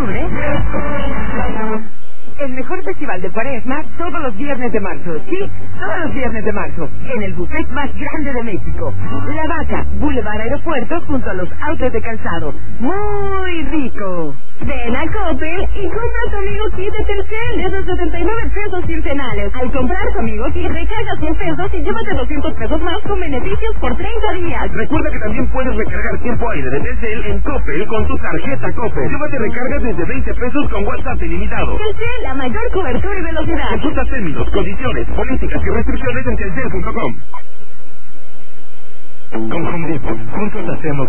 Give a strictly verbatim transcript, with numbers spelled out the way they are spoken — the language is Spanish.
octubre. El mejor festival de Cuaresma todos los viernes de marzo. Sí, todos los viernes de marzo. En el buffet más grande de México. La Vaca, Boulevard Aeropuerto, junto a los autos de calzado. ¡Muy rico! Ven a Coppel y compra tu Amigo Kit de Telcel desde setenta y nueve pesos quincenales. Al comprar tu Amigo Kit, recargas cien pesos y llévate doscientos pesos más con beneficios por treinta días. Recuerda que también puedes recargar tiempo aire de Telcel en Coppel con tu tarjeta Coppel. Llévate recargas desde veinte pesos con WhatsApp ilimitado. Telcel, la mayor cobertura y velocidad. Consulta términos, condiciones, políticas y restricciones en telcel punto com. Con Home Depot, juntos hacemos